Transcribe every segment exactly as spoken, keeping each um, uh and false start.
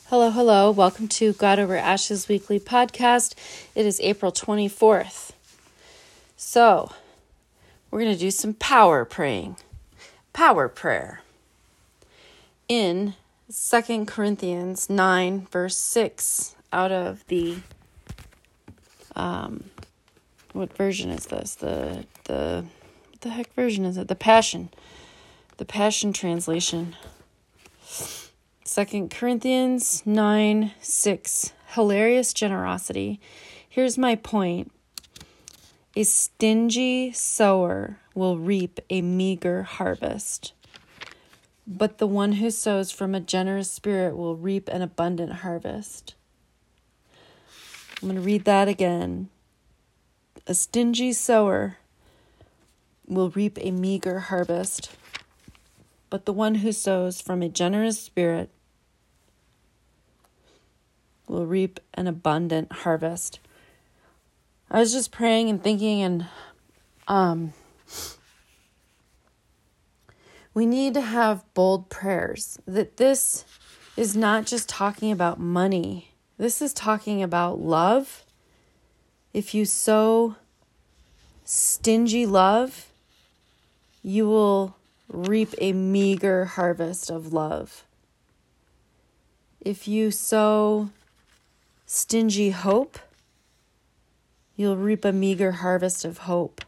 Hello, hello. Welcome to God Over Ashes Weekly Podcast. It is April twenty-fourth. So, we're going to do some power praying. Power prayer. In Second Corinthians nine, verse six, out of the, um, what version is this? The, the, what the heck version is it? The Passion. The Passion Translation. Second Corinthians nine, six. Hilarious generosity. Here's my point. A stingy sower will reap a meager harvest, but the one who sows from a generous spirit will reap an abundant harvest. I'm going to read that again. A stingy sower will reap a meager harvest, but the one who sows from a generous spirit will reap an abundant harvest. I was just praying and thinking, and um, we need to have bold prayers. That this is not just talking about money. This is talking about love. If you sow stingy love, you will reap a meager harvest of love. If you sow stingy hope, you'll reap a meager harvest of hope.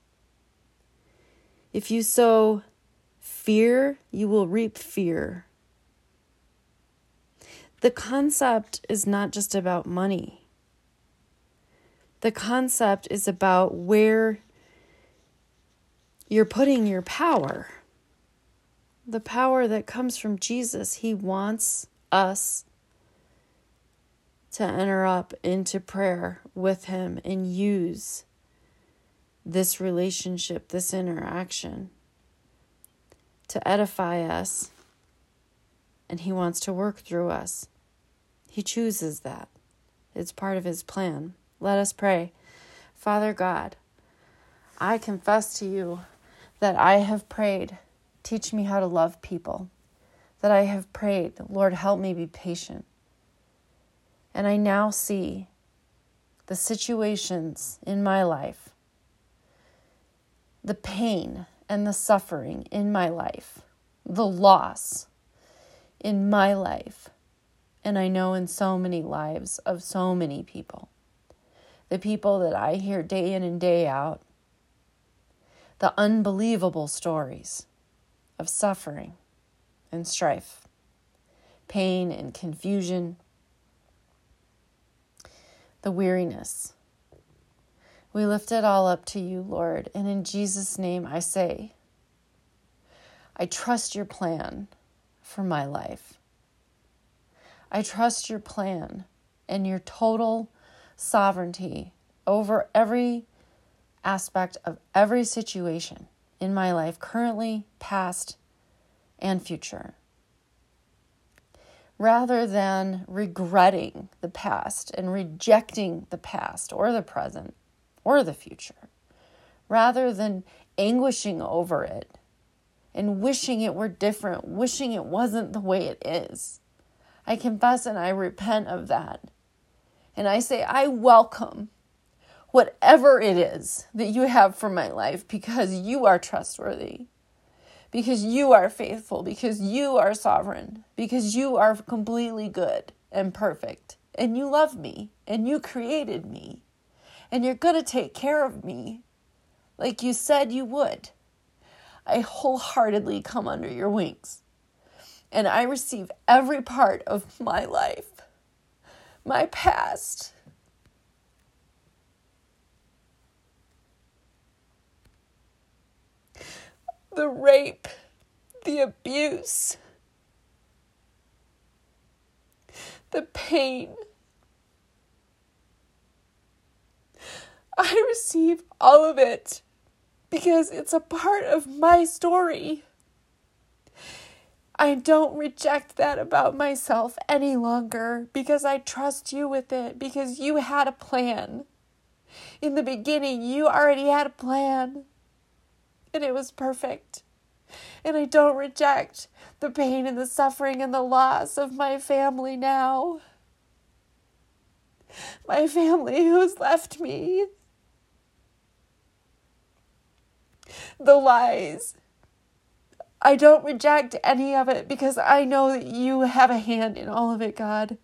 If you sow fear, you will reap fear. The concept is not just about money. The concept is about where you're putting your power. The power that comes from Jesus. He wants us to enter up into prayer with him and use this relationship, this interaction to edify us. And he wants to work through us. He chooses that. It's part of his plan. Let us pray. Father God, I confess to you that I have prayed, teach me how to love people. That I have prayed, Lord, help me be patient. And I now see the situations in my life, the pain and the suffering in my life, the loss in my life, and I know in so many lives of so many people, the people that I hear day in and day out, the unbelievable stories of suffering and strife, pain and confusion, the weariness. We lift it all up to you, Lord. And in Jesus' name I say, I trust your plan for my life. I trust your plan and your total sovereignty over every aspect of every situation in my life, currently, past, and future. Rather than regretting the past and rejecting the past or the present or the future, rather than anguishing over it and wishing it were different, wishing it wasn't the way it is, I confess and I repent of that. And I say, I welcome whatever it is that you have for my life because you are trustworthy. Because you are faithful, because you are sovereign, because you are completely good and perfect, and you love me, and you created me, and you're going to take care of me like you said you would. I wholeheartedly come under your wings, and I receive every part of my life, my past, the rape, the abuse, the pain. I receive all of it because it's a part of my story. I don't reject that about myself any longer because I trust you with it, because you had a plan. In the beginning, you already had a plan. And it was perfect. And I don't reject the pain and the suffering and the loss of my family now. My family who's left me. The lies. I don't reject any of it because I know that you have a hand in all of it, God.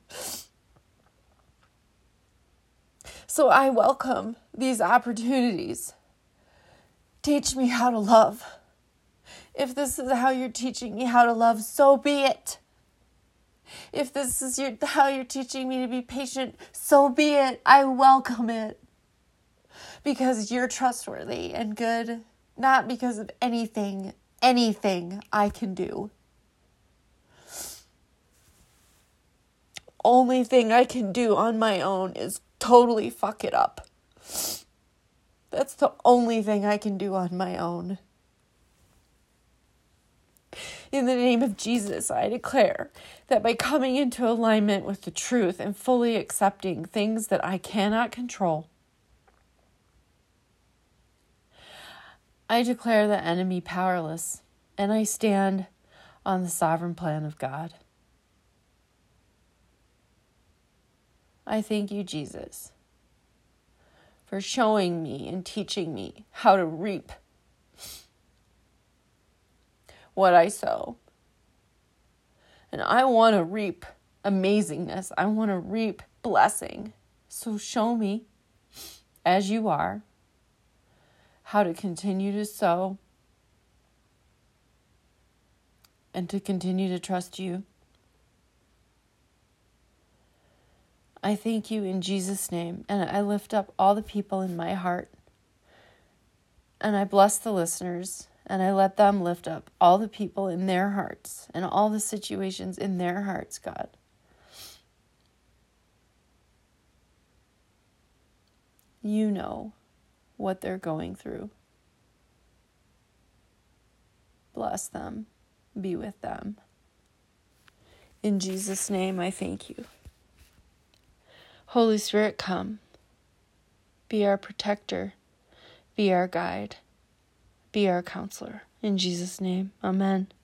So I welcome these opportunities. Teach me how to love. If this is how you're teaching me how to love, so be it. If this is your, how you're teaching me to be patient, so be it. I welcome it. Because you're trustworthy and good, not because of anything, anything I can do. Only thing I can do on my own is totally fuck it up. That's the only thing I can do on my own. In the name of Jesus, I declare that by coming into alignment with the truth and fully accepting things that I cannot control, I declare the enemy powerless, and I stand on the sovereign plan of God. I thank you, Jesus, for showing me and teaching me how to reap what I sow. And I want to reap amazingness. I want to reap blessing. So show me, as you are, how to continue to sow and to continue to trust you. I thank you in Jesus' name, and I lift up all the people in my heart, and I bless the listeners, and I let them lift up all the people in their hearts and all the situations in their hearts, God. You know what they're going through. Bless them. Be with them. In Jesus' name, I thank you. Holy Spirit, come. Be our protector. Be our guide. Be our counselor. In Jesus' name, amen.